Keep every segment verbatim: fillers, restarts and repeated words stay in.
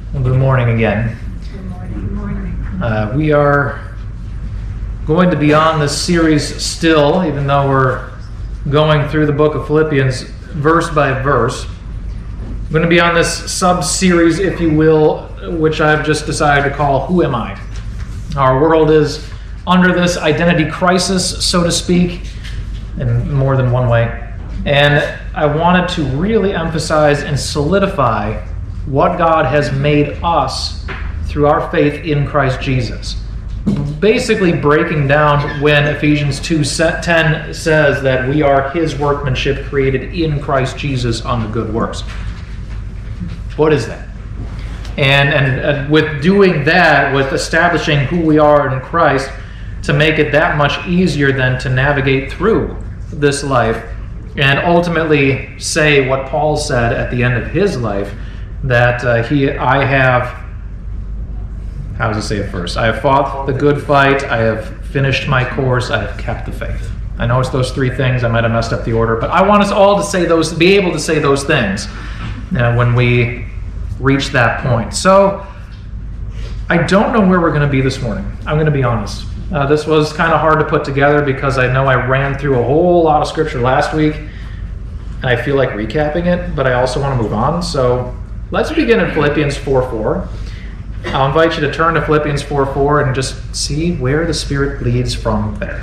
Well, good morning again. Good morning. Good morning. Uh, we are going to be on this series still, even though we're going through the book of Philippians verse by verse. We're going to be on this sub-series, if you will, which I've just decided to call Who Am I? Our world is under this identity crisis, so to speak, in more than one way. And I wanted to really emphasize and solidify what God has made us through our faith in Christ Jesus. Basically breaking down when Ephesians two ten says that we are His workmanship created in Christ Jesus unto good works. What is that? And, and, and with doing that, with establishing who we are in Christ, to make it that much easier then to navigate through this life and ultimately say what Paul said at the end of his life, that uh, he, I have, how does it say it first? I have fought the good fight, I have finished my course, I have kept the faith. I know it's those three things, I might have messed up the order, but I want us all to say those, be able to say those things uh, when we reach that point. So, I don't know where we're going to be this morning. I'm going to be honest. Uh, this was kind of hard to put together because I know I ran through a whole lot of scripture last week, and I feel like recapping it, but I also want to move on. So, let's begin in Philippians four four. I'll invite you to turn to Philippians four four and just see where the Spirit leads from there.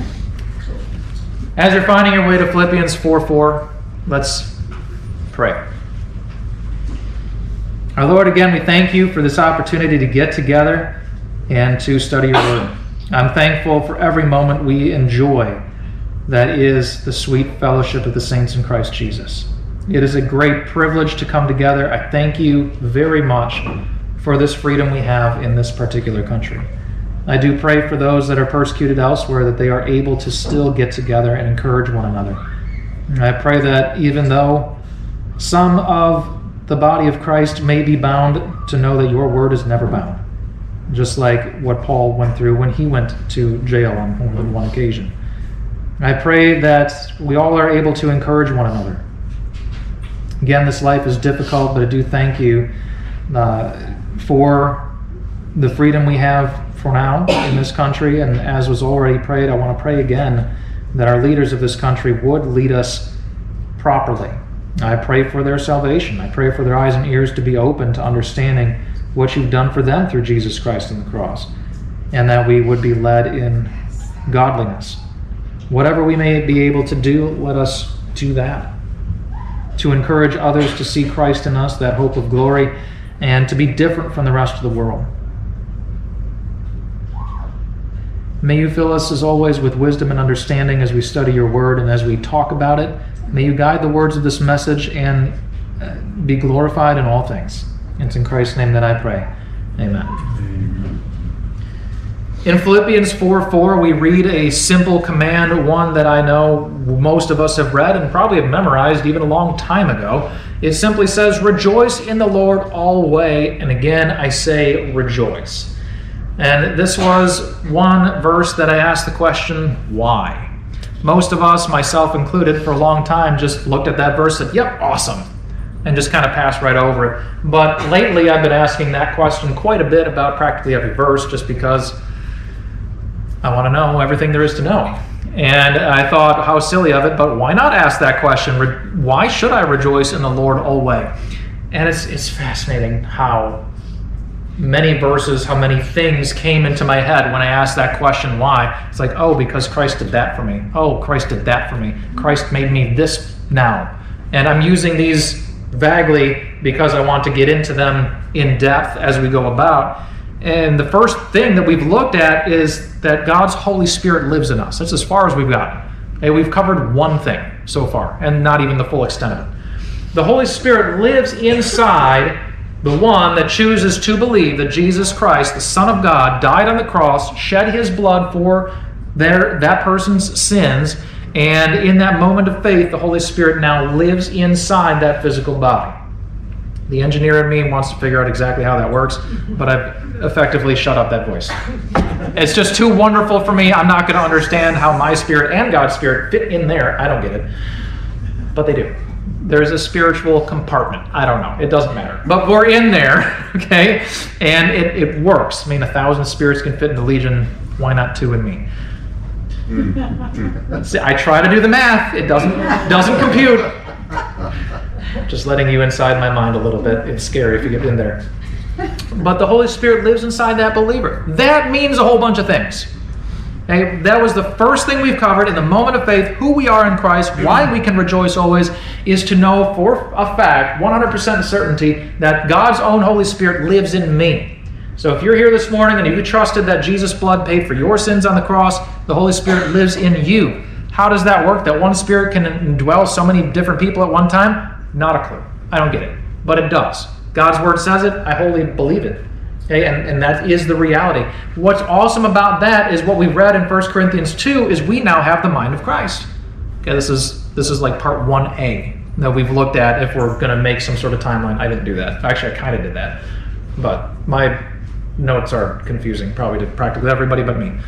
As you're finding your way to Philippians four four, let's pray. Our Lord, again, we thank you for this opportunity to get together and to study your word. I'm thankful for every moment we enjoy that is the sweet fellowship of the saints in Christ Jesus. It is a great privilege to come together. I thank you very much for this freedom we have in this particular country. I do pray for those that are persecuted elsewhere that they are able to still get together and encourage one another. And I pray that even though some of the body of Christ may be bound, to know that your word is never bound. Just like what Paul went through when he went to jail on only one occasion. I pray that we all are able to encourage one another. Again, this life is difficult, but I do thank you uh, for the freedom we have for now in this country. And as was already prayed, I want to pray again that our leaders of this country would lead us properly. I pray for their salvation. I pray for their eyes and ears to be open to understanding what you've done for them through Jesus Christ on the cross, and that we would be led in godliness. Whatever we may be able to do, let us do that. To encourage others to see Christ in us, that hope of glory, and to be different from the rest of the world. May you fill us, as always, with wisdom and understanding as we study your word and as we talk about it. May you guide the words of this message and be glorified in all things. It's in Christ's name that I pray. Amen. Amen. In Philippians four four, we read a simple command, one that I know most of us have read and probably have memorized even a long time ago. It simply says, "Rejoice in the Lord always." And again, I say rejoice. And this was one verse that I asked the question, why? Most of us, myself included, for a long time just looked at that verse and said, yep, awesome, and just kind of passed right over it. But lately I've been asking that question quite a bit about practically every verse, just because I want to know everything there is to know. And I thought, how silly of it, but why not ask that question? Why should I rejoice in the Lord always? And it's it's fascinating how many verses, how many things came into my head when I asked that question, why? It's like, oh, because Christ did that for me. Oh, Christ did that for me. Christ made me this now. And I'm using these vaguely because I want to get into them in depth as we go about. And the first thing that we've looked at is that God's Holy Spirit lives in us. That's as far as we've gotten. Okay, we've covered one thing so far, and not even the full extent of it. The Holy Spirit lives inside the one that chooses to believe that Jesus Christ, the Son of God, died on the cross, shed his blood for their that person's sins, and in that moment of faith, the Holy Spirit now lives inside that physical body. The engineer in me wants to figure out exactly how that works, but I've effectively shut up that voice. It's just too wonderful for me. I'm not going to understand how my spirit and God's spirit fit in there. I don't get it. But they do. there's a spiritual compartment. I don't know. It doesn't matter. But we're in there, okay? And it, it works. I mean, a thousand spirits can fit in the legion. Why not two in me? See, I try to do the math. It doesn't doesn't compute. Just letting you inside my mind a little bit. It's scary if you get in there. But the Holy Spirit lives inside that believer. That means a whole bunch of things. Okay? That was the first thing we've covered in the moment of faith. Who we are in Christ, why we can rejoice always, is to know for a fact, one hundred percent certainty, that God's own Holy Spirit lives in me. So if you're here this morning and you trusted that Jesus' blood paid for your sins on the cross, the Holy Spirit lives in you. How does that work? That one Spirit can indwell so many different people at one time? Not a clue. I don't get it. But it does. God's Word says it. I wholly believe it. Okay? And, and that is the reality. What's awesome about that is what we read in First Corinthians two is we now have the mind of Christ. Okay, this is this is like part one A that we've looked at if we're going to make some sort of timeline. I didn't do that. Actually, I kind of did that. But my notes are confusing, probably to practically everybody but me.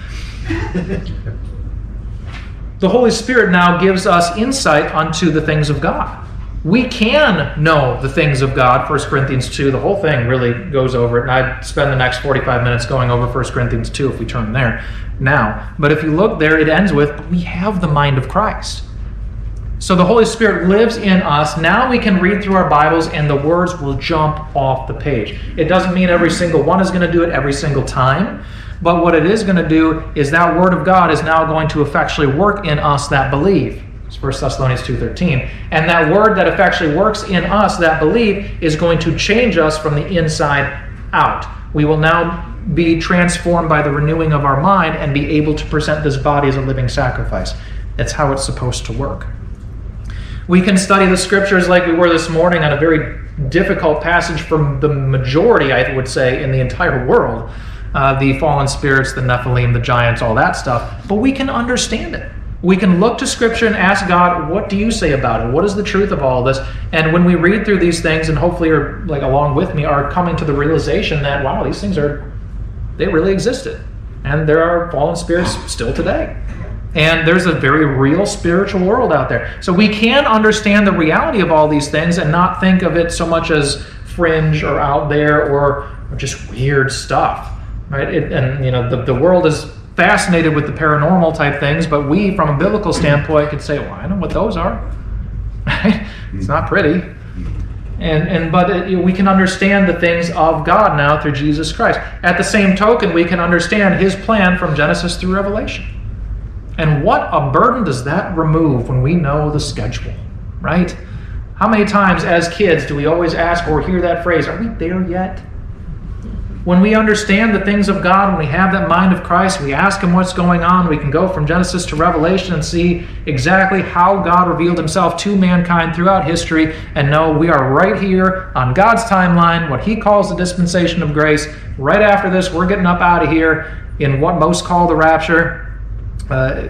The Holy Spirit now gives us insight unto the things of God. We can know the things of God, First Corinthians two. The whole thing really goes over it, and I'd spend the next forty-five minutes going over First Corinthians two if we turn there now. But if you look there, it ends with, we have the mind of Christ. So the Holy Spirit lives in us. Now we can read through our Bibles and the words will jump off the page. It doesn't mean every single one is going to do it every single time. But what it is going to do is that Word of God is now going to effectually work in us that believe. It's First Thessalonians two thirteen. And that Word that effectually works in us that believe is going to change us from the inside out. We will now be transformed by the renewing of our mind and be able to present this body as a living sacrifice. That's how it's supposed to work. We can study the Scriptures like we were this morning on a very difficult passage from the majority, I would say, in the entire world. Uh, the fallen spirits, the Nephilim, the giants, all that stuff. But we can understand it. We can look to Scripture and ask God, what do you say about it? What is the truth of all this? And when we read through these things, and hopefully are like along with me, are coming to the realization that, wow, these things are, they really existed. And there are fallen spirits still today. And there's a very real spiritual world out there. So we can understand the reality of all these things and not think of it so much as fringe or out there or, or just weird stuff. Right? It, and you know, the, the world is fascinated with the paranormal type things, but we, from a biblical standpoint, could say, well, I know what those are. Right? It's not pretty. And and but it, we can understand the things of God now through Jesus Christ. At the same token, we can understand His plan from Genesis through Revelation. And what a burden does that remove when we know the schedule, right? How many times as kids do we always ask or hear that phrase, are we there yet? When we understand the things of God, when we have that mind of Christ, we ask Him what's going on. We can go from Genesis to Revelation and see exactly how God revealed Himself to mankind throughout history and know we are right here on God's timeline, what He calls the dispensation of grace. Right after this, we're getting up out of here in what most call the rapture. Uh,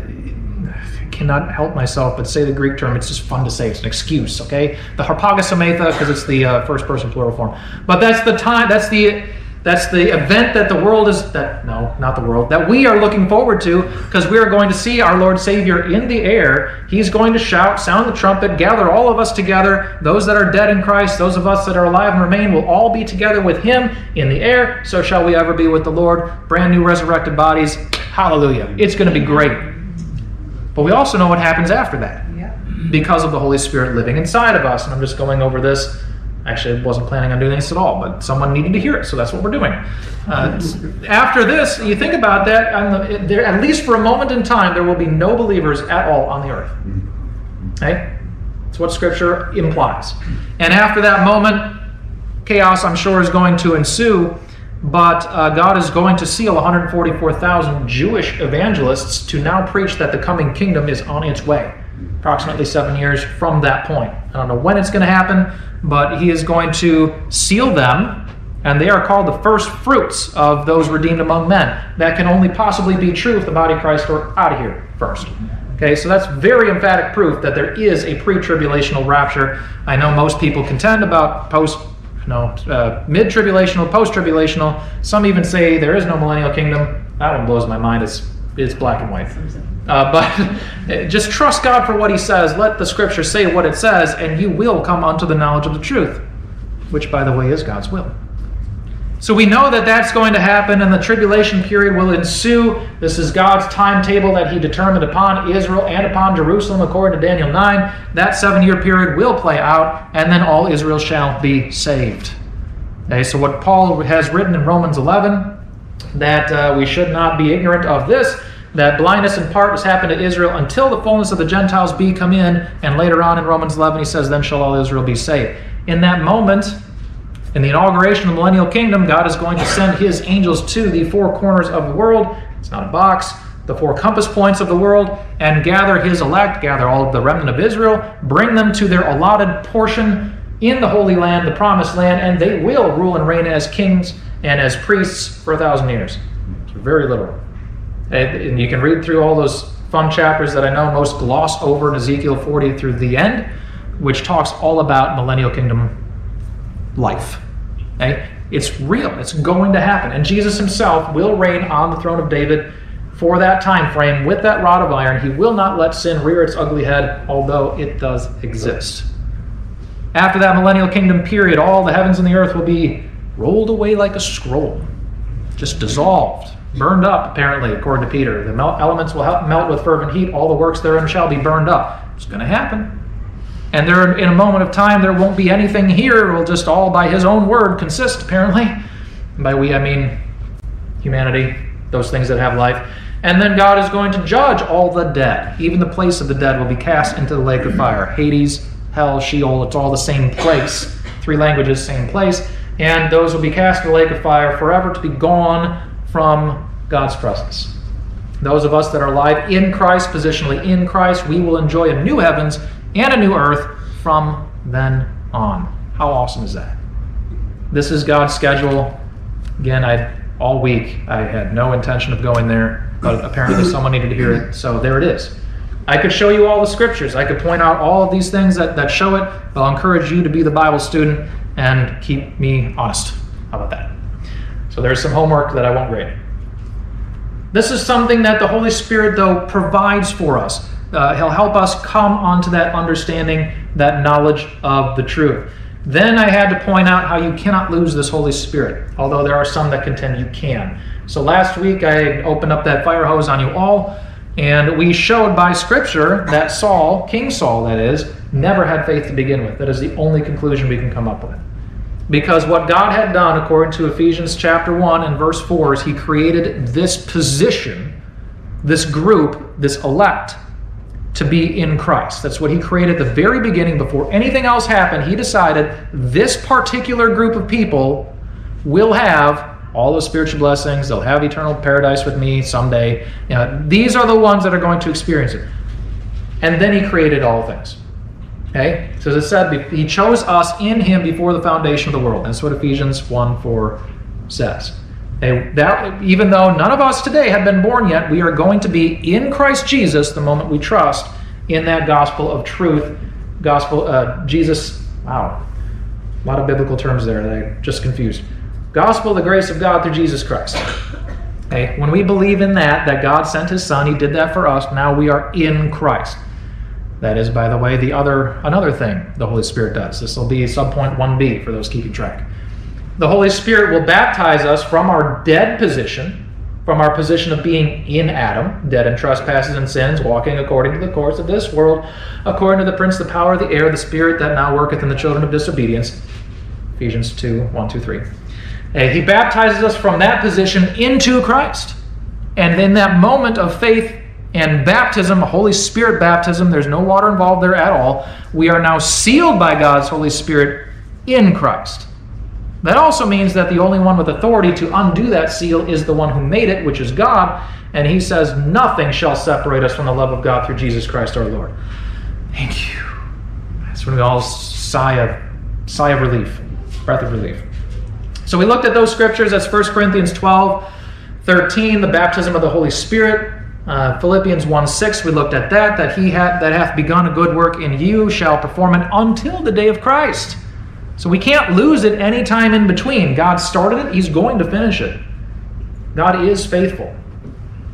I cannot help myself but say the Greek term. It's just fun to say. It's an excuse, okay? The harpagosometha, because it's the uh, first person plural form. But that's the time, that's the that's the event that the world is, that no, not the world, that we are looking forward to, because we are going to see our Lord Savior in the air. He's going to shout, sound the trumpet, gather all of us together. Those that are dead in Christ, those of us that are alive and remain, will all be together with Him in the air. So shall we ever be with the Lord. Brand new resurrected bodies. Hallelujah. It's going to be great. But we also know what happens after that. Yeah. Because of the Holy Spirit living inside of us. And I'm just going over this. Actually, I wasn't planning on doing this at all, but someone needed to hear it, so that's what we're doing. Uh, after this, you think about that, on the, there, at least for a moment in time, there will be no believers at all on the earth. Okay? That's what Scripture implies. And after that moment, chaos, I'm sure, is going to ensue. But uh, God is going to seal one hundred forty-four thousand Jewish evangelists to now preach that the coming kingdom is on its way. Approximately seven years from that point. I don't know when it's going to happen, but He is going to seal them, and they are called the first fruits of those redeemed among men. That can only possibly be true if the body of Christ are out of here first. Okay, so that's very emphatic proof that there is a pre-tribulational rapture. I know most people contend about post No, uh, mid-tribulational, post-tribulational. Some even say there is no millennial kingdom. That one blows my mind. It's it's black and white. Uh, but just trust God for what he says. Let the scripture say what it says, and you will come unto the knowledge of the truth, which, by the way, is God's will. So we know that that's going to happen, and the tribulation period will ensue. This is God's timetable that he determined upon Israel and upon Jerusalem, according to Daniel nine. That seven-year period will play out, and then all Israel shall be saved. Okay, so what Paul has written in Romans eleven, that uh, we should not be ignorant of this, that blindness in part has happened to Israel until the fullness of the Gentiles be come in, and later on in Romans eleven he says, then shall all Israel be saved. In that moment, in the inauguration of the millennial kingdom, God is going to send his angels to the four corners of the world. It's not a box. The four compass points of the world, and gather his elect, gather all of the remnant of Israel, bring them to their allotted portion in the Holy Land, the Promised Land, and they will rule and reign as kings and as priests for a thousand years. It's very literal. And you can read through all those fun chapters that I know most gloss over in Ezekiel forty through the end, which talks all about millennial kingdom life. Okay? It's real. It's going to happen. And Jesus himself will reign on the throne of David for that time frame with that rod of iron. He will not let sin rear its ugly head, although it does exist. After that millennial kingdom period, all the heavens and the earth will be rolled away like a scroll, just dissolved, burned up, apparently, according to Peter. The elements will melt with fervent heat. All the works therein shall be burned up. It's going to happen. And there, in a moment of time, there won't be anything here. It will just all, by his own word, consist, apparently. And by we, I mean humanity, those things that have life. And then God is going to judge all the dead. Even the place of the dead will be cast into the lake of fire. Hades, hell, Sheol, it's all the same place. Three languages, same place. And those will be cast in the lake of fire forever to be gone from God's presence. Those of us that are alive in Christ, positionally in Christ, we will enjoy a new heavens and a new earth from then on. How awesome is that? This is God's schedule. Again, I all week I had no intention of going there, but apparently someone needed to hear it, so there it is. I could show you all the scriptures. I could point out all of these things that, that show it, but I'll encourage you to be the Bible student and keep me honest. How about that? So there's some homework that I won't grade. This is something that the Holy Spirit, though, provides for us. Uh, he'll help us come onto that understanding, that knowledge of the truth. Then I had to point out how you cannot lose this Holy Spirit, although there are some that contend you can. So last week I opened up that fire hose on you all, and we showed by Scripture that Saul, King Saul that is, never had faith to begin with. That is the only conclusion we can come up with. Because what God had done, according to Ephesians chapter one and verse four, is he created this position, this group, this elect, to be in Christ. That's what he created at the very beginning. Before anything else happened, he decided this particular group of people will have all those spiritual blessings. They'll have eternal paradise with me someday. You know, these are the ones that are going to experience it. And then he created all things. Okay? So as I said, he chose us in him before the foundation of the world. That's what Ephesians one four says. They, that, even though none of us today have been born yet, we are going to be in Christ Jesus the moment we trust in that gospel of truth. Gospel, uh, Jesus, wow, a lot of biblical terms there that I just confused. Gospel, the grace of God through Jesus Christ. Okay, when we believe in that, that God sent his Son, he did that for us, now we are in Christ. That is, by the way, the other another thing the Holy Spirit does. This will be subpoint one B for those keeping track. The Holy Spirit will baptize us from our dead position, from our position of being in Adam, dead in trespasses and sins, walking according to the course of this world, according to the prince, the power of the air, the spirit that now worketh in the children of disobedience. Ephesians two, one, two, three. And he baptizes us from that position into Christ. And in that moment of faith and baptism, Holy Spirit baptism, there's no water involved there at all, we are now sealed by God's Holy Spirit in Christ. That also means that the only one with authority to undo that seal is the one who made it, which is God. And he says, nothing shall separate us from the love of God through Jesus Christ our Lord. Thank you. That's when we all sigh of, sigh of relief, breath of relief. So we looked at those scriptures. That's First Corinthians twelve, thirteen, the baptism of the Holy Spirit. Uh, Philippians one six, we looked at that, that he had, that hath begun a good work in you shall perform it until the day of Christ. So we can't lose it any time in between. God started it, he's going to finish it. God is faithful.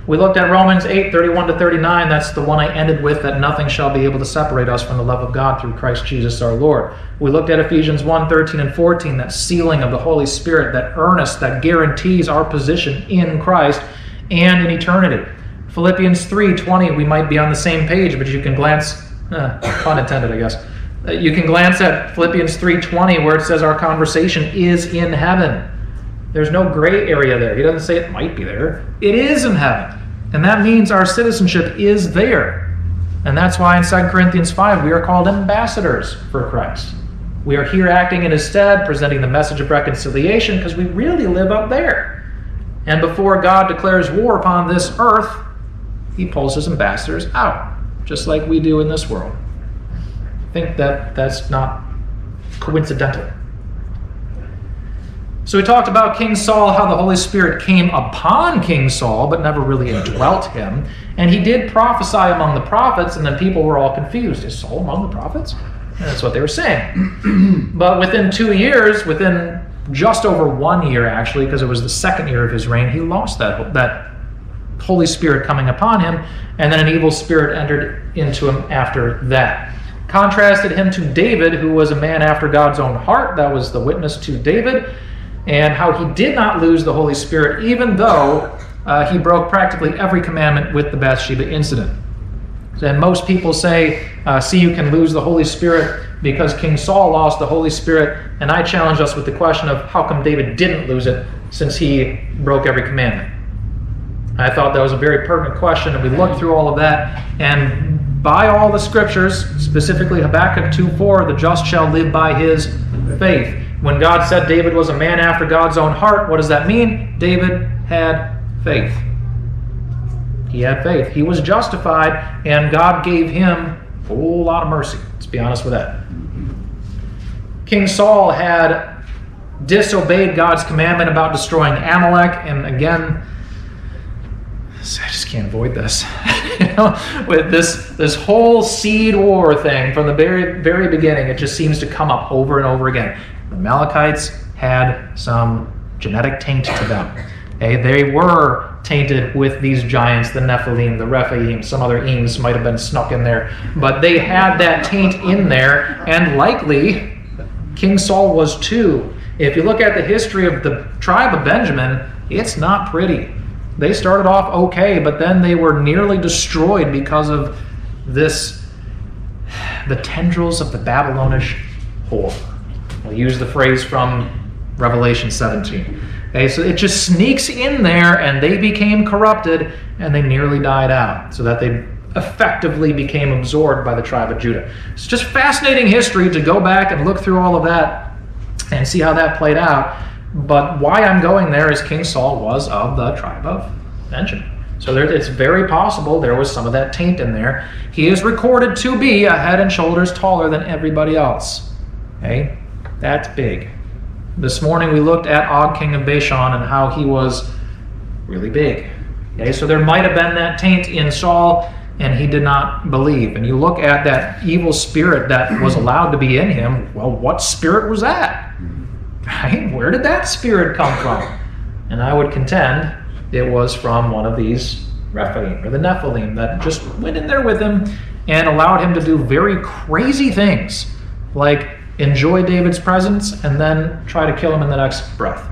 We looked at Romans eight, thirty-one to thirty-nine. That's the one I ended with, that nothing shall be able to separate us from the love of God through Christ Jesus our Lord. We looked at Ephesians one, thirteen and fourteen, that sealing of the Holy Spirit, that earnest, that guarantees our position in Christ and in eternity. Philippians three, twenty, we might be on the same page, but you can glance, eh, pun intended, I guess. You can glance at Philippians three, twenty, where it says our conversation is in heaven. There's no gray area there. He doesn't say it might be there. It is in heaven. And that means our citizenship is there. And that's why in Second Corinthians five, we are called ambassadors for Christ. We are here acting in his stead, presenting the message of reconciliation, because we really live up there. And before God declares war upon this earth, he pulls his ambassadors out, just like we do in this world. I think that that's not coincidental. So we talked about King Saul, how the Holy Spirit came upon King Saul, but never really indwelt him. And he did prophesy among the prophets, and then people were all confused. Is Saul among the prophets? And that's what they were saying. But within two years, within just over one year actually, because it was the second year of his reign, he lost that, that Holy Spirit coming upon him, and then an evil spirit entered into him after that. Contrasted him to David, who was a man after God's own heart. That was the witness to David. And how he did not lose the Holy Spirit, even though uh, he broke practically every commandment with the Bathsheba incident. And most people say, uh, see, you can lose the Holy Spirit because King Saul lost the Holy Spirit. And I challenge us with the question of how come David didn't lose it since he broke every commandment? I thought that was a very pertinent question, and we looked through all of that. And by all the scriptures, specifically Habakkuk two four, the just shall live by his faith. When God said David was a man after God's own heart, what does that mean? David had faith. He had faith. He was justified, and God gave him a whole lot of mercy. Let's be honest with that. King Saul had disobeyed God's commandment about destroying Amalek, and again, I just can't avoid this. you know, with this this whole seed war thing from the very very beginning, it just seems to come up over and over again. The Amalekites had some genetic taint to them. Okay? They were tainted with these giants, the Nephilim, the Rephaim, some other eames might have been snuck in there, but they had that taint in there, and likely King Saul was too. If you look at the history of the tribe of Benjamin, it's not pretty. They started off okay, but then they were nearly destroyed because of this, the tendrils of the Babylonish whore. We'll use the phrase from Revelation seventeen. Okay, so it just sneaks in there, and they became corrupted, and they nearly died out, so that they effectively became absorbed by the tribe of Judah. It's just fascinating history to go back and look through all of that and see how that played out. But why I'm going there is King Saul was of the tribe of Benjamin. So there, it's very possible there was some of that taint in there. He is recorded to be a head and shoulders taller than everybody else. Okay? That's big. This morning we looked at Og, king of Bashan, and how he was really big. Okay, so there might have been that taint in Saul, and he did not believe. And you look at that evil spirit that was allowed to be in him. Well, what spirit was that? Right? Where did that spirit come from? And I would contend it was from one of these Rephaim or the Nephilim that just went in there with him and allowed him to do very crazy things, like enjoy David's presence and then try to kill him in the next breath.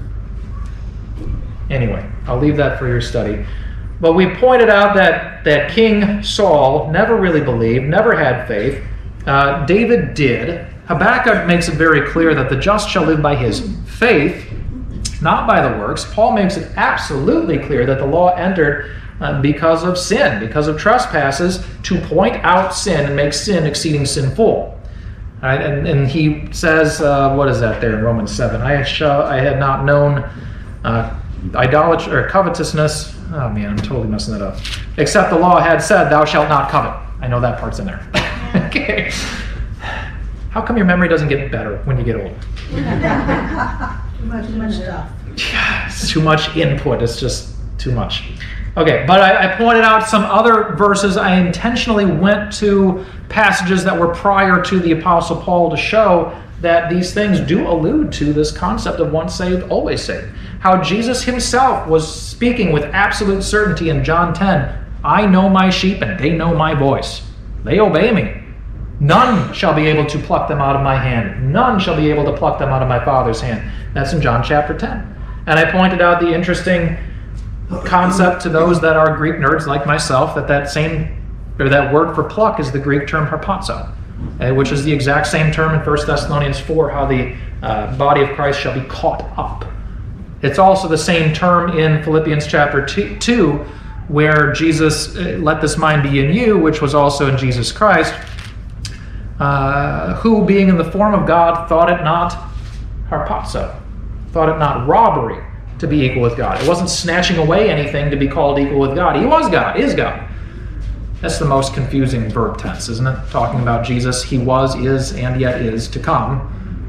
Anyway, I'll leave that for your study. But we pointed out that, that King Saul never really believed, never had faith. Uh, David did. Habakkuk makes it very clear that the just shall live by his faith, not by the works. Paul makes it absolutely clear that the law entered uh, because of sin, because of trespasses, to point out sin and make sin exceeding sinful. Right, and, and he says, uh, what is that there in Romans seven? I had, show, I had not known uh, idolatry or covetousness. Oh man, I'm totally messing that up. Except the law had said, thou shalt not covet. I know that part's in there. Okay. How come your memory doesn't get better when you get older? Too much, too much stuff. Yeah, it's too much input. It's just too much. Okay, but I, I pointed out some other verses. I intentionally went to passages that were prior to the Apostle Paul to show that these things do allude to this concept of once saved, always saved. How Jesus himself was speaking with absolute certainty in John ten, I know my sheep and they know my voice. They obey me. None shall be able to pluck them out of my hand. None shall be able to pluck them out of my Father's hand. That's in John chapter ten. And I pointed out the interesting concept to those that are Greek nerds like myself, that that same, or that word for pluck is the Greek term harpazo, uh, which is the exact same term in First Thessalonians four, how the uh, body of Christ shall be caught up. It's also the same term in Philippians chapter two, where Jesus, uh, let this mind be in you, which was also in Jesus Christ, uh, who being in the form of God thought it not harpazo, thought it not robbery to be equal with God. It wasn't snatching away anything to be called equal with God. He was God, is God. That's the most confusing verb tense, isn't it? Talking about Jesus, he was, is, and yet is to come.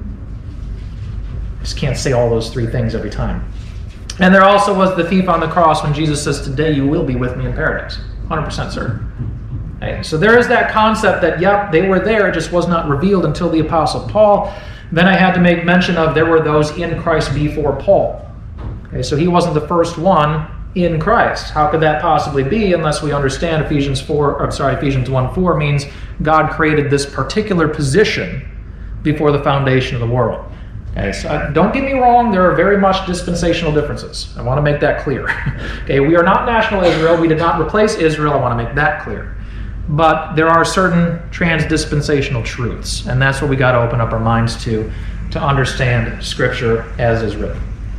Just can't say all those three things every time. And there also was the thief on the cross when Jesus says, today you will be with me in paradise. one hundred percent certain. Okay, so there is that concept that, yep, they were there, it just was not revealed until the Apostle Paul. Then I had to make mention of there were those in Christ before Paul. Okay, so he wasn't the first one in Christ. How could that possibly be unless we understand Ephesians four, or sorry, Ephesians one four means God created this particular position before the foundation of the world. Okay, so uh, don't get me wrong, there are very much dispensational differences. I want to make that clear. Okay, we are not national Israel. We did not replace Israel. I want to make that clear. But there are certain trans-dispensational truths, and that's what we got to open up our minds to, to understand Scripture as is written.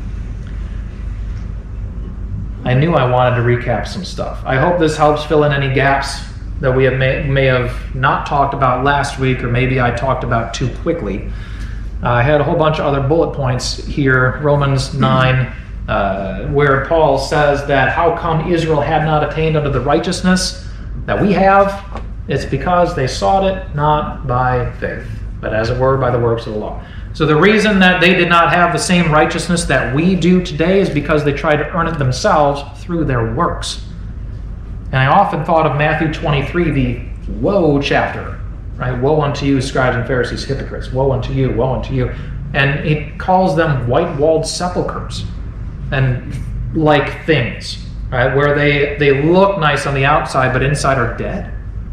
I knew I wanted to recap some stuff. I hope this helps fill in any gaps that we have may, may have not talked about last week, or maybe I talked about too quickly. Uh, I had a whole bunch of other bullet points here. Romans nine, uh, where Paul says that how come Israel had not attained unto the righteousness that we have? It's because they sought it not by faith, but as it were by the works of the law. So the reason that they did not have the same righteousness that we do today is because they tried to earn it themselves through their works. And I often thought of Matthew twenty-three, the woe chapter, right? Woe unto you, scribes and Pharisees, hypocrites. Woe unto you, woe unto you. And it calls them white-walled sepulchres and like things, right? Where they, they look nice on the outside, but inside are dead.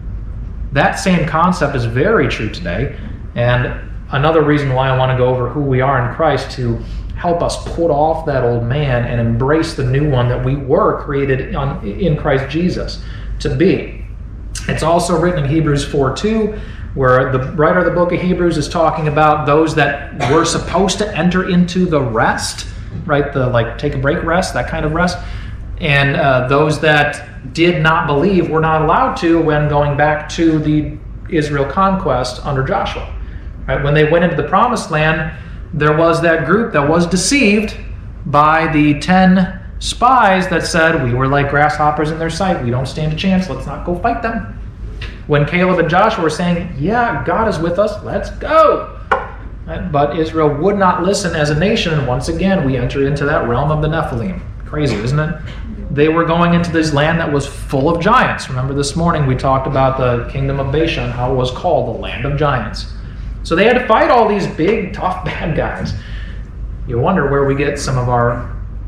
That same concept is very true today. And another reason why I want to go over who we are in Christ, to help us put off that old man and embrace the new one that we were created on, in Christ Jesus to be. It's also written in Hebrews four two, where the writer of the book of Hebrews is talking about those that were supposed to enter into the rest, right? The like take a break rest, that kind of rest. And uh, those that did not believe were not allowed to when going back to the Israel conquest under Joshua. Right? When they went into the promised land, there was that group that was deceived by the ten spies that said, we were like grasshoppers in their sight. We don't stand a chance. Let's not go fight them. When Caleb and Joshua were saying, yeah, God is with us. Let's go. Right? But Israel would not listen as a nation. And once again, we enter into that realm of the Nephilim. Crazy, isn't it? They were going into this land that was full of giants. Remember this morning we talked about the kingdom of Bashan, how it was called the land of giants. So they had to fight all these big, tough, bad guys. You wonder where we get some of our,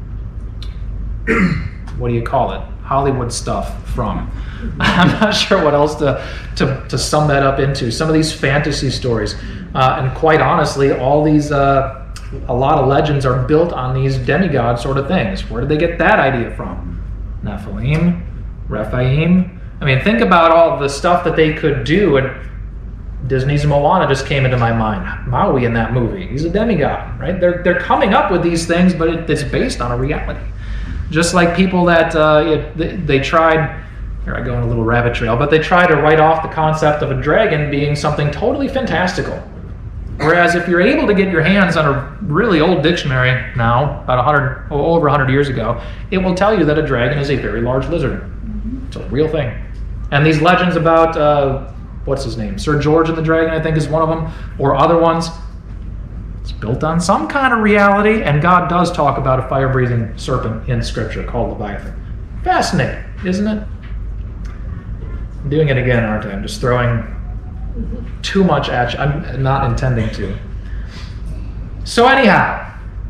what do you call it, Hollywood stuff from. I'm not sure what else to, to, to sum that up into. Some of these fantasy stories. Uh, and quite honestly, all these, uh, a lot of legends are built on these demigod sort of things. Where did they get that idea from? Nephilim, Rephaim. I mean, think about all the stuff that they could do. And Disney's Moana just came into my mind. Maui in that movie, he's a demigod, right? They're they're coming up with these things, but it, it's based on a reality. Just like people that uh, it, they, they tried, here I go on a little rabbit trail, but they tried to write off the concept of a dragon being something totally fantastical. Whereas if you're able to get your hands on a really old dictionary now, about one hundred, over one hundred years ago, it will tell you that a dragon is a very large lizard. It's a real thing. And these legends about, uh, what's his name? Sir George and the Dragon, I think is one of them, or other ones. It's built on some kind of reality, and God does talk about a fire-breathing serpent in Scripture called Leviathan. Fascinating, isn't it? I'm doing it again, aren't I? I'm just throwing too much at you. I'm not intending to. So anyhow,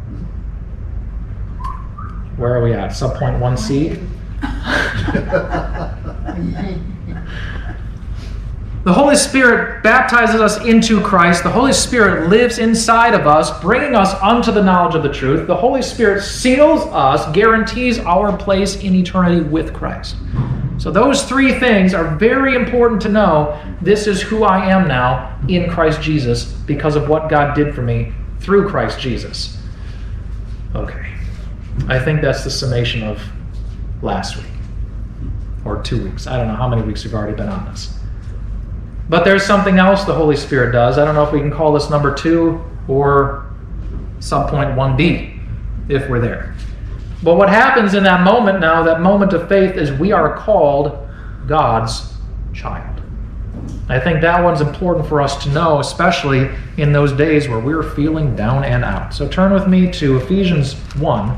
where are we at? Subpoint one C? The Holy Spirit baptizes us into Christ. The Holy Spirit lives inside of us, bringing us unto the knowledge of the truth. The Holy Spirit seals us, guarantees our place in eternity with Christ. So those three things are very important to know. This is who I am now in Christ Jesus because of what God did for me through Christ Jesus. Okay. I think that's the summation of last week. Or two weeks. I don't know how many weeks we've already been on this. But there's something else the Holy Spirit does. I don't know if we can call this number two or subpoint one B, if we're there. But what happens in that moment now, that moment of faith, is we are called God's child. I think that one's important for us to know, especially in those days where we're feeling down and out. So turn with me to Ephesians one.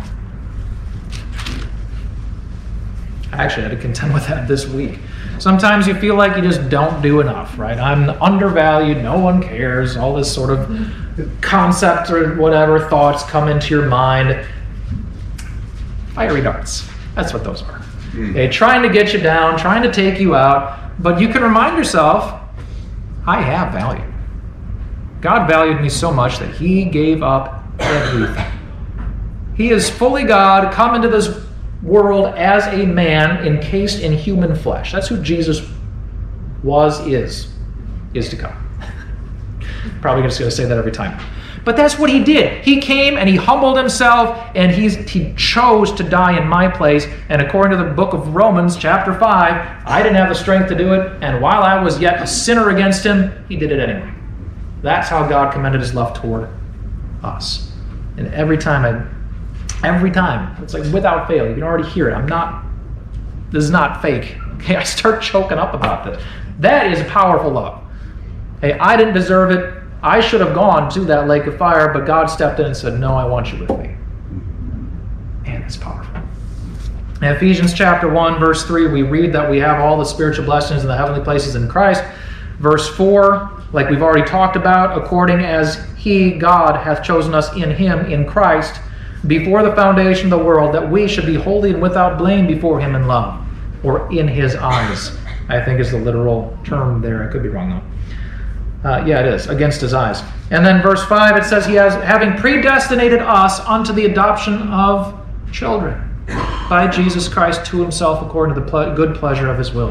I actually had to contend with that this week. Sometimes you feel like you just don't do enough, right? I'm undervalued, no one cares, all this sort of concept or whatever thoughts come into your mind. Fiery darts. That's what those are. Okay, trying to get you down, trying to take you out, but you can remind yourself, I have value. God valued me so much that he gave up everything. He is fully God, come into this world as a man encased in human flesh. That's who Jesus was, is, is to come. Probably just going to say that every time. But that's what he did. He came and he humbled himself, and he's, he chose to die in my place. And according to the book of Romans, chapter five, I didn't have the strength to do it, and while I was yet a sinner against him, he did it anyway. That's how God commended his love toward us. And every time I Every time. It's like without fail. You can already hear it. I'm not, this is not fake. Okay, I start choking up about this. That is powerful love. Hey, I didn't deserve it. I should have gone to that lake of fire, but God stepped in and said, no, I want you with me. Man, that's powerful. In Ephesians chapter one, verse three, we read that we have all the spiritual blessings in the heavenly places in Christ. Verse four, like we've already talked about, according as he, God, hath chosen us in him, in Christ, before the foundation of the world, that we should be holy and without blame before him in love, or in his eyes, I think is the literal term there. I could be wrong though. Uh, yeah, it is, against his eyes. And then verse five, it says he has, having predestinated us unto the adoption of children by Jesus Christ to himself according to the ple- good pleasure of his will.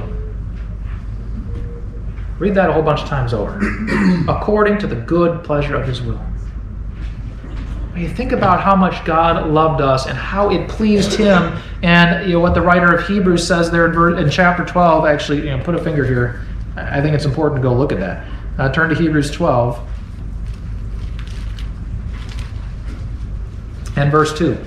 Read that a whole bunch of times over. According to the good pleasure of his will. When you think about how much God loved us and how it pleased him, and you know what the writer of Hebrews says there in chapter twelve, actually, you know, put a finger here. I think it's important to go look at that. Uh, turn to Hebrews twelve and verse two.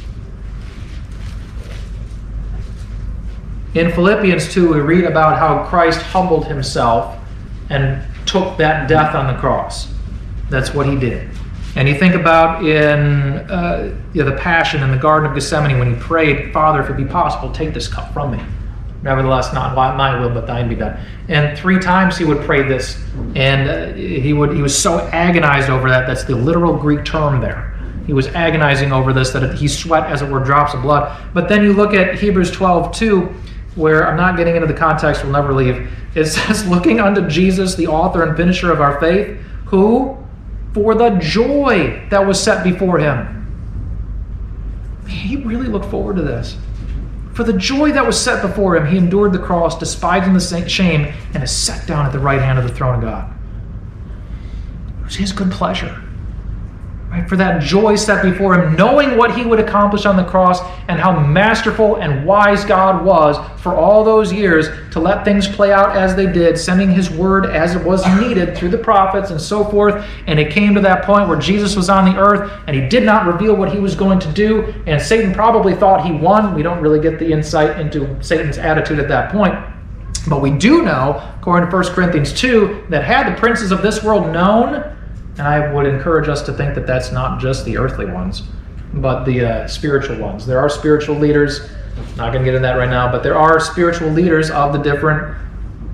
In Philippians two, we read about how Christ humbled himself and took that death on the cross. That's what he did. And you think about in uh, you know, the Passion in the Garden of Gethsemane when he prayed, Father, if it be possible, take this cup from me. Nevertheless, not my will, but thine be done. And three times he would pray this, and uh, he would he was so agonized over that. That's the literal Greek term there. He was agonizing over this, that he sweat, as it were, drops of blood. But then you look at Hebrews twelve two, where I'm not getting into the context, we'll never leave. It says, looking unto Jesus, the author and finisher of our faith, who, for the joy that was set before him. He really looked forward to this. For the joy that was set before him, he endured the cross, despising the shame, and is set down at the right hand of the throne of God. It was his good pleasure. Right? For that joy set before him, knowing what he would accomplish on the cross and how masterful and wise God was for all those years to let things play out as they did, sending his word as it was needed through the prophets and so forth. And it came to that point where Jesus was on the earth and he did not reveal what he was going to do. And Satan probably thought he won. We don't really get the insight into Satan's attitude at that point. But we do know, according to First Corinthians two, that had the princes of this world known, and I would encourage us to think that that's not just the earthly ones, but the uh, spiritual ones. There are spiritual leaders, not going to get into that right now, but there are spiritual leaders of the different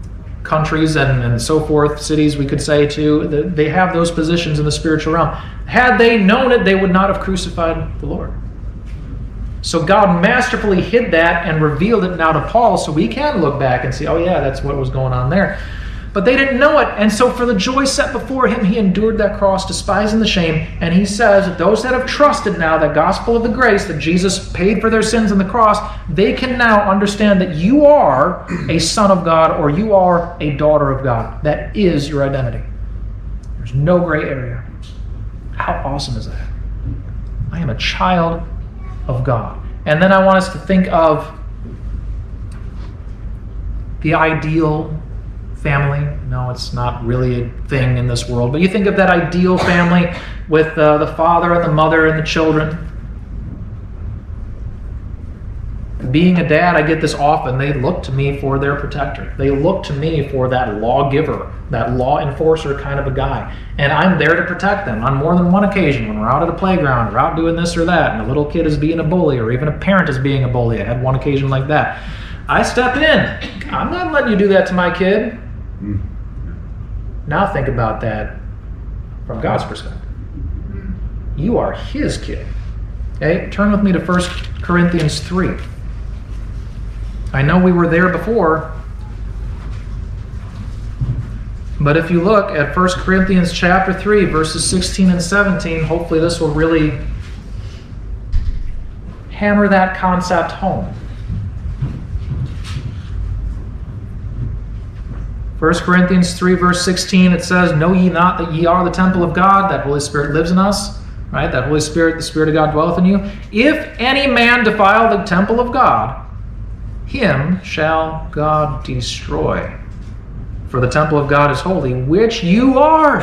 countries and, and so forth, cities we could say too, they have those positions in the spiritual realm. Had they known it, they would not have crucified the Lord. So God masterfully hid that and revealed it now to Paul, so we can look back and see, oh yeah, that's what was going on there. But they didn't know it, and so for the joy set before him, he endured that cross, despising the shame. And he says that those that have trusted now that gospel of the grace, that Jesus paid for their sins on the cross, they can now understand that you are a son of God or you are a daughter of God. That is your identity. There's no gray area. How awesome is that? I am a child of God. And then I want us to think of the ideal family. No, it's not really a thing in this world, but you think of that ideal family with uh, the father and the mother and the children. Being a dad, I get this often. They look to me for their protector. They look to me for that lawgiver, that law enforcer kind of a guy. And I'm there to protect them on more than one occasion when we're out at a playground or out doing this or that, and a little kid is being a bully or even a parent is being a bully. I had one occasion like that. I step in. I'm not letting you do that to my kid. Now think about that from God's perspective. You are his kid. Okay? Turn with me to First Corinthians three. I know we were there before, but if you look at First Corinthians chapter three, verses sixteen and seventeen, hopefully this will really hammer that concept home. First Corinthians three, verse sixteen, it says, know ye not that ye are the temple of God, that Holy Spirit lives in us, right? That Holy Spirit, the Spirit of God dwelleth in you. If any man defile the temple of God, him shall God destroy. For the temple of God is holy, which you are.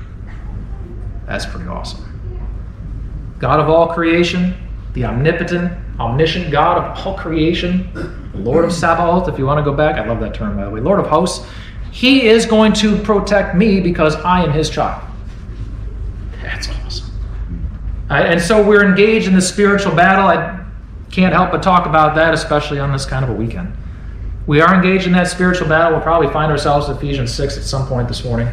That's pretty awesome. God of all creation, the omnipotent, omniscient God of all creation, the Lord of Sabaoth, if you want to go back, I love that term by the way, Lord of hosts, he is going to protect me because I am his child. That's awesome. Right, and so we're engaged in the spiritual battle. I can't help but talk about that, especially on this kind of a weekend. We are engaged in that spiritual battle. We'll probably find ourselves in Ephesians six at some point this morning.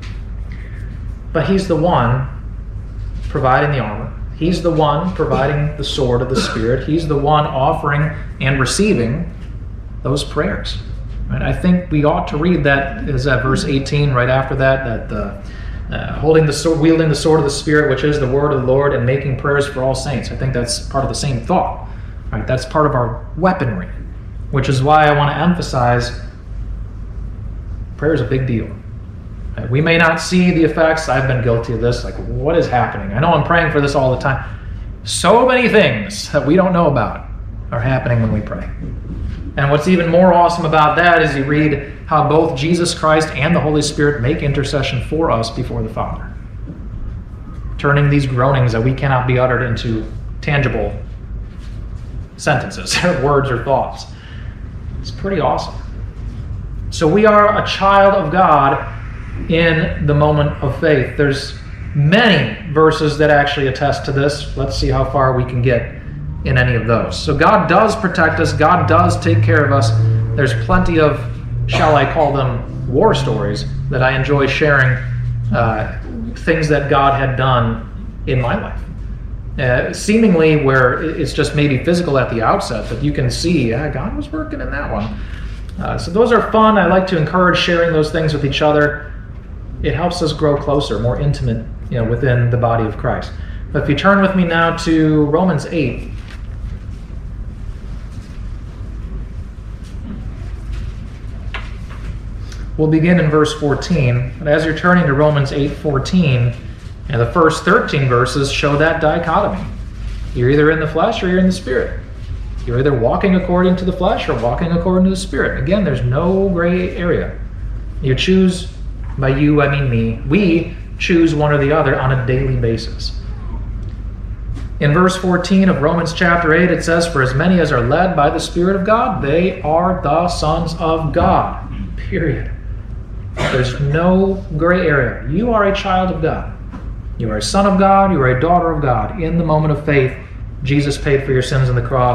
But he's the one providing the armor. He's the one providing the sword of the Spirit. He's the one offering and receiving those prayers. Right? I think we ought to read that, is that verse eighteen right after that, that uh, uh, holding the sword, wielding the sword of the Spirit, which is the word of the Lord, and making prayers for all saints. I think that's part of the same thought. Right? That's part of our weaponry, which is why I want to emphasize prayer is a big deal. Right? We may not see the effects. I've been guilty of this. Like, what is happening? I know I'm praying for this all the time. So many things that we don't know about are happening when we pray. And what's even more awesome about that is you read how both Jesus Christ and the Holy Spirit make intercession for us before the Father, turning these groanings that we cannot be uttered into tangible sentences, words or thoughts. It's pretty awesome. So we are a child of God in the moment of faith. There's many verses that actually attest to this. Let's see how far we can get in any of those. So God does protect us. God does take care of us. There's plenty of, shall I call them, war stories that I enjoy sharing, uh, things that God had done in my life. Uh, seemingly where it's just maybe physical at the outset, but you can see, yeah, God was working in that one. Uh, so those are fun. I like to encourage sharing those things with each other. It helps us grow closer, more intimate, you know, within the body of Christ. But if you turn with me now to Romans eight. We'll begin in verse fourteen. And as you're turning to Romans eight fourteen, and the first thirteen verses show that dichotomy. You're either in the flesh or you're in the Spirit. You're either walking according to the flesh or walking according to the Spirit. Again, there's no gray area. You choose, by you I mean me, we choose one or the other on a daily basis. In verse fourteen of Romans chapter eight, it says, for as many as are led by the Spirit of God, they are the sons of God. Period. There's no gray area. You are a child of God. You are a son of God. You are a daughter of God. In the moment of faith, Jesus paid for your sins on the cross.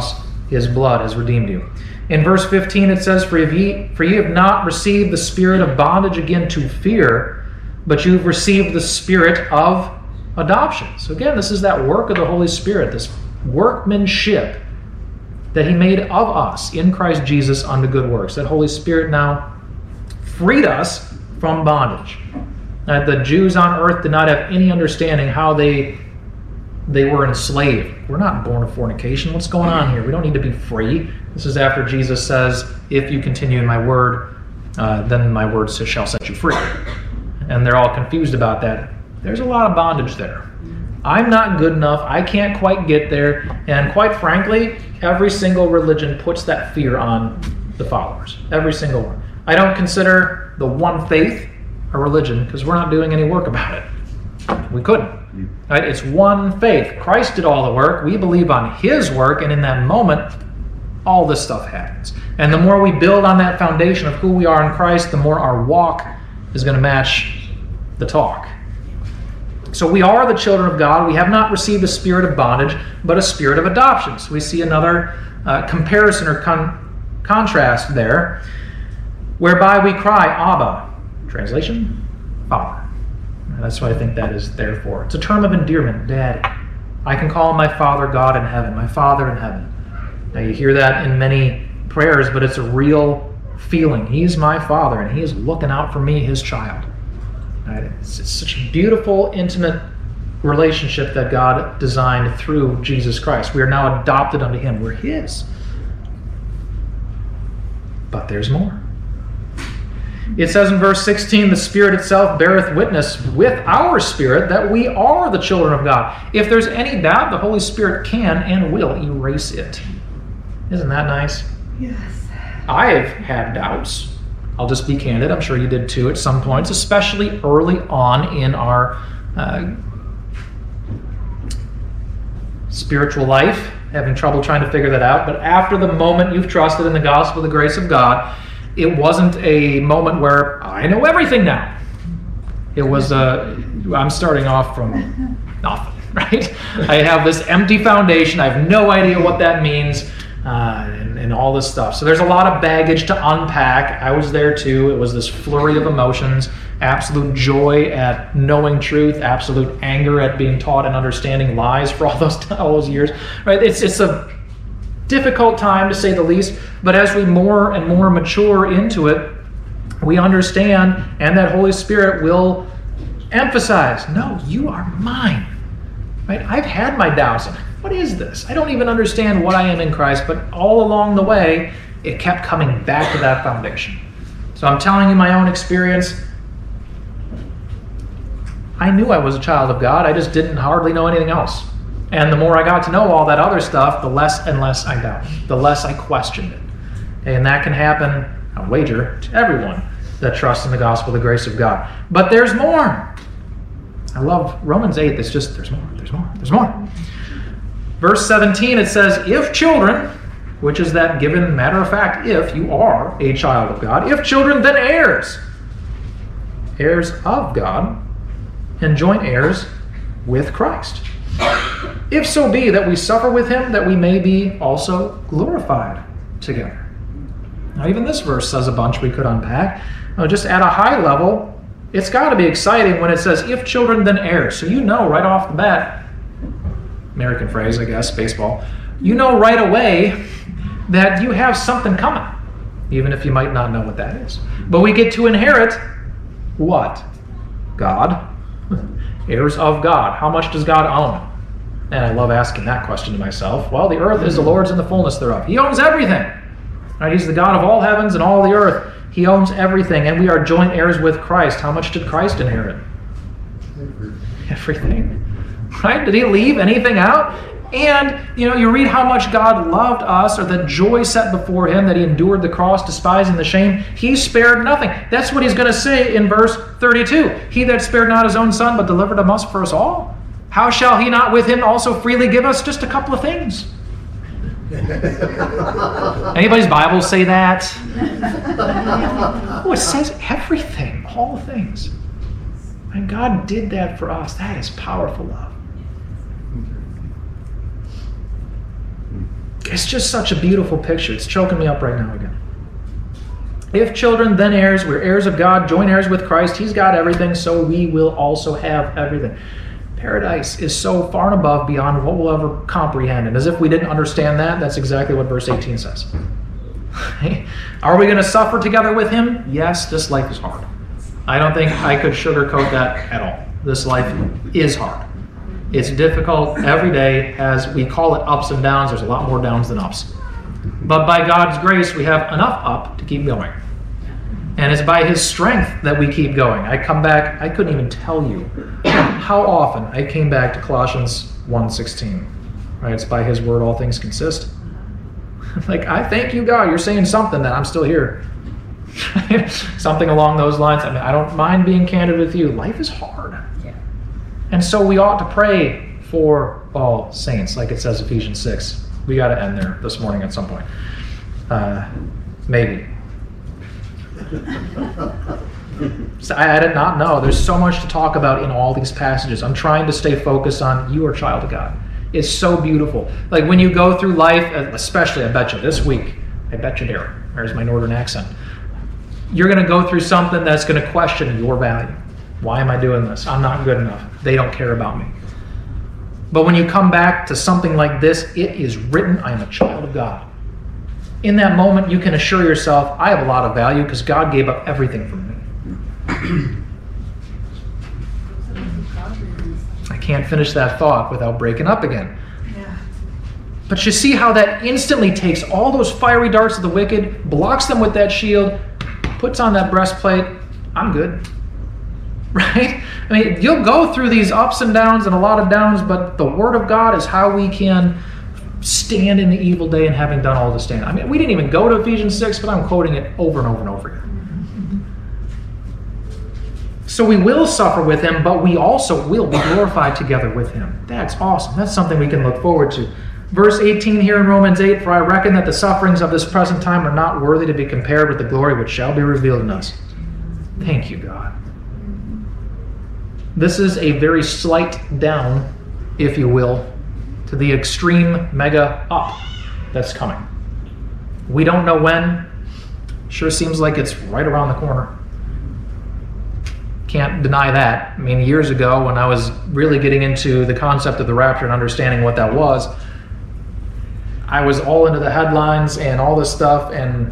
His blood has redeemed you. In verse fifteen it says, For ye, for ye have not received the spirit of bondage again to fear, but you've received the spirit of adoption. So again, this is that work of the Holy Spirit, this workmanship that He made of us in Christ Jesus unto good works. That Holy Spirit now freed us from bondage. That the Jews on earth did not have any understanding how they they were enslaved. We're not born of fornication. What's going on here? We don't need to be free. This is after Jesus says, if you continue in my word, uh, then my word shall set you free. And they're all confused about that. There's a lot of bondage there. I'm not good enough. I can't quite get there. And quite frankly, every single religion puts that fear on the followers. Every single one. I don't consider the one faith a religion because we're not doing any work about it. We couldn't. Right? It's one faith. Christ did all the work. We believe on His work, and in that moment, all this stuff happens. And the more we build on that foundation of who we are in Christ, the more our walk is going to match the talk. So we are the children of God. We have not received a spirit of bondage, but a spirit of adoption. So we see another uh, comparison or con- contrast there, whereby we cry, Abba. Translation, Father. And that's what I think that is there for. It's a term of endearment, Daddy. I can call Him my Father, God in heaven, my Father in heaven. Now you hear that in many prayers, but it's a real feeling. He's my Father, and He is looking out for me, His child. Right? It's, it's such a beautiful, intimate relationship that God designed through Jesus Christ. We are now adopted unto Him. We're His. But there's more. It says in verse sixteen, the Spirit itself beareth witness with our spirit that we are the children of God. If there's any doubt, the Holy Spirit can and will erase it. Isn't that nice? Yes. I've had doubts. I'll just be candid. I'm sure you did too at some points, especially early on in our uh, spiritual life, having trouble trying to figure that out. But after the moment you've trusted in the gospel, the grace of God, it wasn't a moment where I know everything now. It was, uh, I'm starting off from nothing, right? I have this empty foundation. I have no idea what that means, uh, and, and all this stuff. So there's a lot of baggage to unpack. I was there too. It was this flurry of emotions, absolute joy at knowing truth, absolute anger at being taught and understanding lies for all those, all those years, right? It's, it's a difficult time, to say the least, but as we more and more mature into it, we understand, and that Holy Spirit will emphasize, no, you are mine. Right? I've had my doubts. What is this? I don't even understand what I am in Christ, but all along the way, it kept coming back to that foundation. So I'm telling you my own experience. I knew I was a child of God. I just didn't hardly know anything else. And the more I got to know all that other stuff, the less and less I doubted, the less I questioned it. Okay, and that can happen, I wager, to everyone that trusts in the gospel, the grace of God. But there's more. I love Romans eight. It's just, there's more, there's more, there's more. Verse seventeen, it says, if children, which is that given matter of fact, if you are a child of God, if children, then heirs. Heirs of God, and joint heirs with Christ. If so be that we suffer with Him, that we may be also glorified together. Now, even this verse says a bunch we could unpack. Now, just at a high level, it's got to be exciting when it says, if children, then heirs. So you know right off the bat, American phrase, I guess, baseball, you know right away that you have something coming, even if you might not know what that is. But we get to inherit what? God. Heirs of God. How much does God own? And I love asking that question to myself. Well, the earth is the Lord's and the fullness thereof. He owns everything. Right? He's the God of all heavens and all the earth. He owns everything, and we are joint heirs with Christ. How much did Christ inherit? Everything. Right? Did He leave anything out? And, you know, you read how much God loved us, or the joy set before Him, that He endured the cross, despising the shame. He spared nothing. That's what He's going to say in verse thirty-two. He that spared not His own Son, but delivered Him us for us all. How shall He not with Him also freely give us just a couple of things? Anybody's Bible say that? Oh, it says everything, all things. And God did that for us. That is powerful love. It's just such a beautiful picture. It's choking me up right now again. If children, then heirs, we're heirs of God, joint heirs with Christ. He's got everything, so we will also have everything. Paradise is so far and above beyond what we'll ever comprehend. And as if we didn't understand that, that's exactly what verse eighteen says. Are we going to suffer together with him? Yes, this life is hard. I don't think I could sugarcoat that at all. This life is hard. It's difficult every day. As we call it ups and downs, there's a lot more downs than ups. But by God's grace, we have enough up to keep going. And it's by his strength that we keep going. I come back, I couldn't even tell you how often I came back to Colossians one sixteen. Right? It's by his word all things consist. Like, I thank you, God, you're saying something that I'm still here. Something along those lines. I mean, I don't mind being candid with you. Life is hard. Yeah. And so we ought to pray for all saints, like it says Ephesians six. We got to end there this morning at some point. Uh, maybe. So I, I did not know. There's so much to talk about in all these passages. I'm trying to stay focused on you are a child of God. It's so beautiful. Like when you go through life, especially I bet you this week, I bet you there, there's my northern accent. You're going to go through something that's going to question your value. Why am I doing this? I'm not good enough. They don't care about me. But when you come back to something like this, it is written, I am a child of God. In that moment, you can assure yourself, I have a lot of value because God gave up everything for me. I can't finish that thought without breaking up again. Yeah. But you see how that instantly takes all those fiery darts of the wicked, blocks them with that shield, puts on that breastplate. I'm good. Right? I mean, you'll go through these ups and downs and a lot of downs, but the Word of God is how we can stand in the evil day and having done all to stand. I mean, we didn't even go to Ephesians six, but I'm quoting it over and over and over again. So we will suffer with him, but we also will be glorified together with him. That's awesome. That's something we can look forward to. Verse eighteen here in Romans eight, for I reckon that the sufferings of this present time are not worthy to be compared with the glory which shall be revealed in us. Thank you, God. This is a very slight down, if you will, to the extreme mega up that's coming. We don't know when. Sure seems like it's right around the corner. Can't deny that. I mean, years ago when I was really getting into the concept of the rapture and understanding what that was, I was all into the headlines and all this stuff and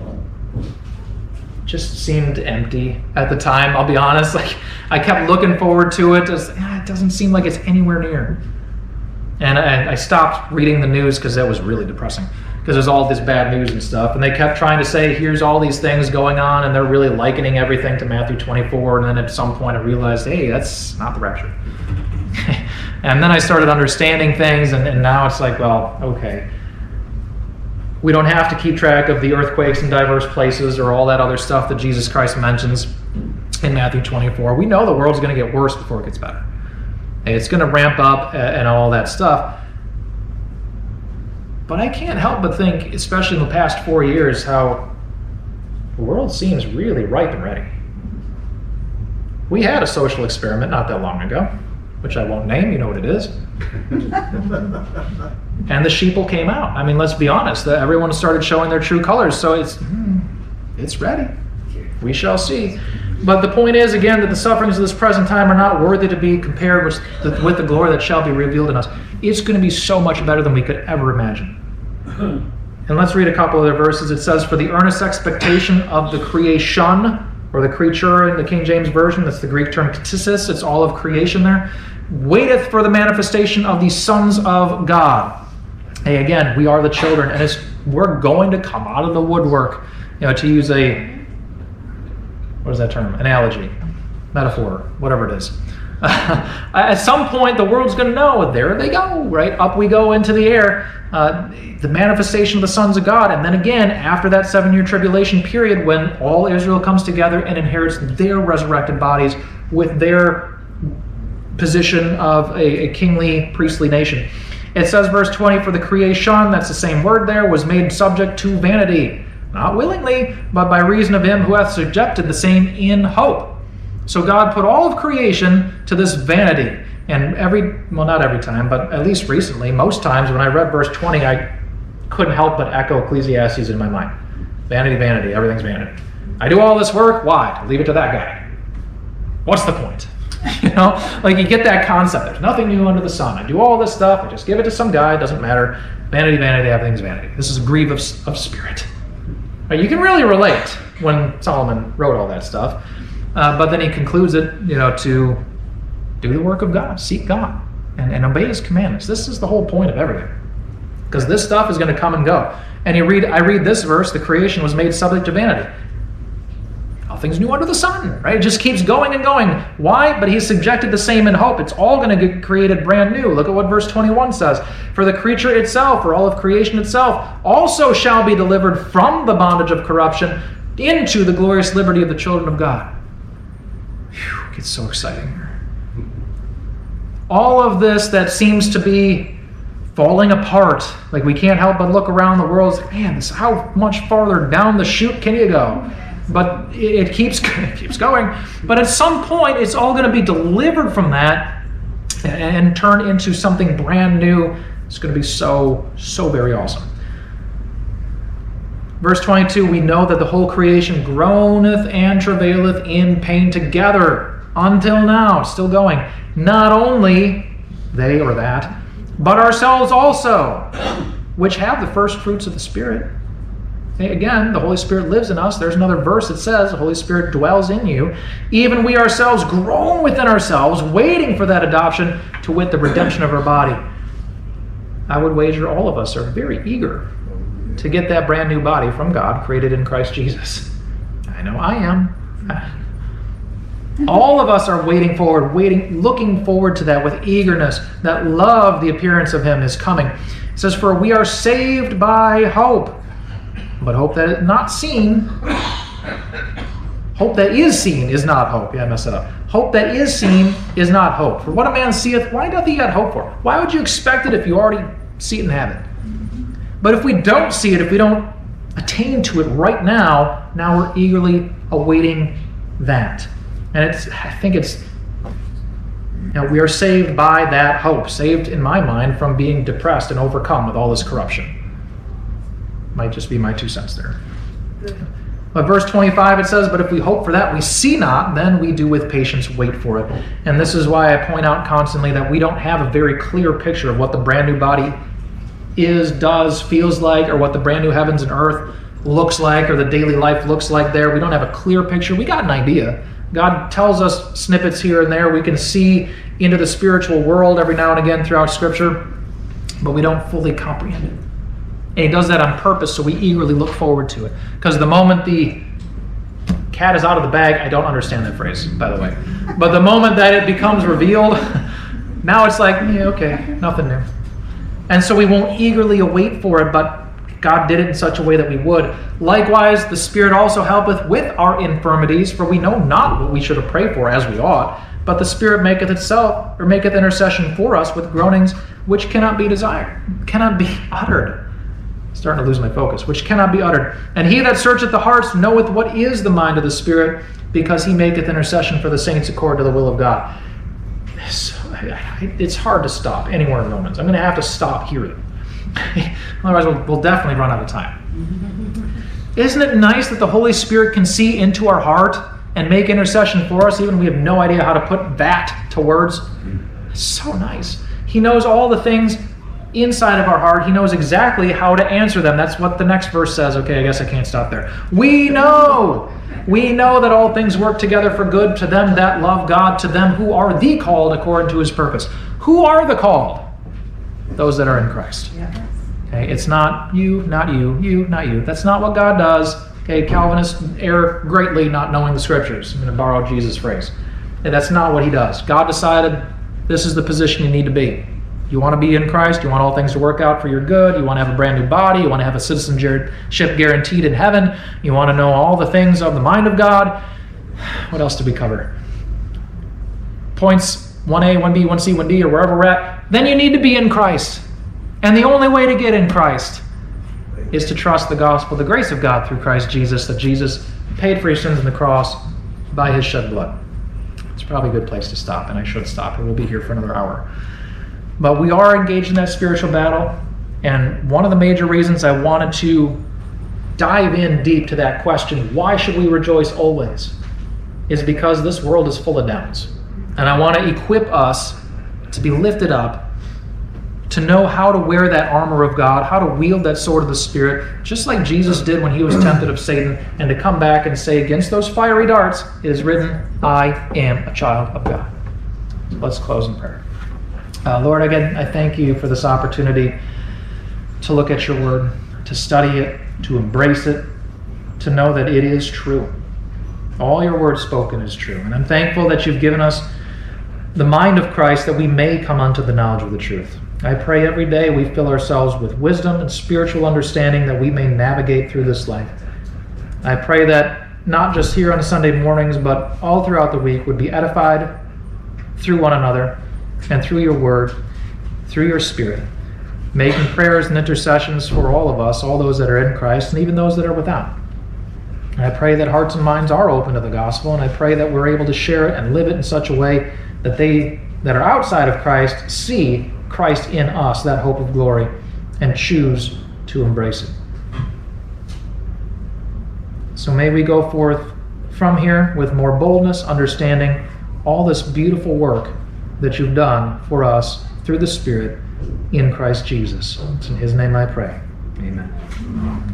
just seemed empty at the time, I'll be honest. Like, I kept looking forward to it. As, ah, it doesn't seem like it's anywhere near. And I, I stopped reading the news because that was really depressing. Because there's all this bad news and stuff. And they kept trying to say, here's all these things going on, and they're really likening everything to Matthew twenty-four. And then at some point I realized, hey, that's not the rapture. And then I started understanding things, and, and now it's like, well, okay. We don't have to keep track of the earthquakes in diverse places or all that other stuff that Jesus Christ mentions in Matthew twenty-four. We know the world's going to get worse before it gets better. It's going to ramp up and all that stuff. But I can't help but think, especially in the past four years, how the world seems really ripe and ready. We had a social experiment not that long ago, which I won't name, you know what it is. And the sheeple came out. I mean, let's be honest, everyone started showing their true colors, so it's, it's ready. We shall see. But the point is, again, that the sufferings of this present time are not worthy to be compared with the, with the glory that shall be revealed in us. It's going to be so much better than we could ever imagine. And let's read a couple other verses. It says, for the earnest expectation of the creation, or the creature in the King James Version, that's the Greek term ktisis, it's all of creation there, waiteth for the manifestation of the sons of God. Hey, again, we are the children, and it's, we're going to come out of the woodwork, you know, to use a, what is that term? Analogy, metaphor, whatever it is. At some point, the world's going to know, there they go, right? Up we go into the air. Uh, the manifestation of the sons of God. And then again, after that seven-year tribulation period, when all Israel comes together and inherits their resurrected bodies with their position of a, a kingly, priestly nation. It says, verse twenty, for the creation, that's the same word there, was made subject to vanity. Not willingly, but by reason of him who hath subjected the same in hope. So God put all of creation to this vanity. And every, well, not every time, but at least recently, most times when I read verse twenty, I couldn't help but echo Ecclesiastes in my mind. Vanity, vanity, everything's vanity. I do all this work, why? To leave it to that guy. What's the point? You know, like you get that concept. There's nothing new under the sun. I do all this stuff. I just give it to some guy. It doesn't matter. Vanity, vanity, everything's vanity. This is a grief of, of spirit. Right, you can really relate when Solomon wrote all that stuff. Uh, but then he concludes it, you know, to do the work of God, seek God, and, and obey his commandments. This is the whole point of everything. Because this stuff is going to come and go. And you read, I read this verse, the creation was made subject to vanity. Nothing's new under the sun, right? It just keeps going and going. Why? But he's subjected the same in hope. It's all going to get created brand new. Look at what verse twenty-one says. For the creature itself, or all of creation itself, also shall be delivered from the bondage of corruption into the glorious liberty of the children of God. Whew, it gets so exciting. All of this that seems to be falling apart, like we can't help but look around the world and say, man, this, how much farther down the chute can you go? But it keeps, it keeps going. But at some point, it's all going to be delivered from that and, and turned into something brand new. It's going to be so, so very awesome. Verse twenty-two, we know that the whole creation groaneth and travaileth in pain together until now. Still going. Not only they or that, but ourselves also, which have the first fruits of the Spirit. Again, the Holy Spirit lives in us. There's another verse that says the Holy Spirit dwells in you. Even we ourselves groan within ourselves, waiting for that adoption, to wit, the redemption of our body. I would wager all of us are very eager to get that brand new body from God, created in Christ Jesus. I know I am. All of us are waiting forward, waiting, looking forward to that with eagerness. That love, the appearance of Him is coming. It says, for we are saved by hope. But hope that is not seen, hope that is seen is not hope. Yeah, I messed it up. Hope that is seen is not hope. For what a man seeth, why doth he yet hope for? Why would you expect it if you already see it and have it? But if we don't see it, if we don't attain to it right now, now we're eagerly awaiting that. And it's, I think it's, you know, we are saved by that hope. Saved, in my mind, from being depressed and overcome with all this corruption. Might just be my two cents there. But verse twenty-five, it says, but if we hope for that we see not, then we do with patience wait for it. And this is why I point out constantly that we don't have a very clear picture of what the brand new body is, does, feels like, or what the brand new heavens and earth looks like, or the daily life looks like there. We don't have a clear picture. We got an idea. God tells us snippets here and there. We can see into the spiritual world every now and again throughout Scripture, but we don't fully comprehend it. And He does that on purpose, so we eagerly look forward to it. Because the moment the cat is out of the bag, I don't understand that phrase, by the way. But the moment that it becomes revealed, now it's like, yeah, okay, nothing new. And so we won't eagerly await for it, but God did it in such a way that we would. Likewise, the Spirit also helpeth with our infirmities, for we know not what we should have prayed for as we ought. But the Spirit maketh itself, or maketh intercession for us with groanings which cannot be desired, cannot be uttered. Starting to lose my focus, which cannot be uttered. And He that searcheth the hearts knoweth what is the mind of the Spirit, because He maketh intercession for the saints according to the will of God. So, it's hard to stop anywhere in Romans. I'm going to have to stop here. Otherwise, we'll, we'll definitely run out of time. Isn't it nice that the Holy Spirit can see into our heart and make intercession for us, even we have no idea how to put that to words? It's so nice. He knows all the things inside of our heart. He knows exactly how to answer them. That's what the next verse says. Okay, I guess I can't stop there. We know. We know that all things work together for good to them that love God, to them who are the called according to His purpose. Who are the called? Those that are in Christ. Okay, it's not you, not you, you, not you. That's not what God does. Okay, Calvinists err greatly not knowing the Scriptures. I'm going to borrow Jesus' phrase. And that's not what He does. God decided this is the position you need to be. You want to be in Christ. You want all things to work out for your good. You want to have a brand new body. You want to have a citizenship guaranteed in heaven. You want to know all the things of the mind of God. What else did we cover? Points one A, one B, one C, one D, or wherever we're at. Then you need to be in Christ. And the only way to get in Christ is to trust the gospel, the grace of God through Christ Jesus, that Jesus paid for your sins on the cross by His shed blood. It's probably a good place to stop, and I should stop, or we'll be here for another hour. But we are engaged in that spiritual battle. And one of the major reasons I wanted to dive in deep to that question, why should we rejoice always, is because this world is full of downs. And I want to equip us to be lifted up, to know how to wear that armor of God, how to wield that sword of the Spirit, just like Jesus did when he was tempted of Satan, and to come back and say, against those fiery darts, it is written, I am a child of God. Let's close in prayer. Uh, Lord, again, I thank you for this opportunity to look at your word, to study it, to embrace it, to know that it is true. All your word spoken is true. And I'm thankful that you've given us the mind of Christ that we may come unto the knowledge of the truth. I pray every day we fill ourselves with wisdom and spiritual understanding that we may navigate through this life. I pray that not just here on Sunday mornings, but all throughout the week would be edified through one another and through your word, through your Spirit, making prayers and intercessions for all of us, all those that are in Christ, and even those that are without. And I pray that hearts and minds are open to the gospel, and I pray that we're able to share it and live it in such a way that they that are outside of Christ see Christ in us, that hope of glory, and choose to embrace it. So may we go forth from here with more boldness, understanding all this beautiful work that you've done for us through the Spirit in Christ Jesus. It's in his name I pray. Amen.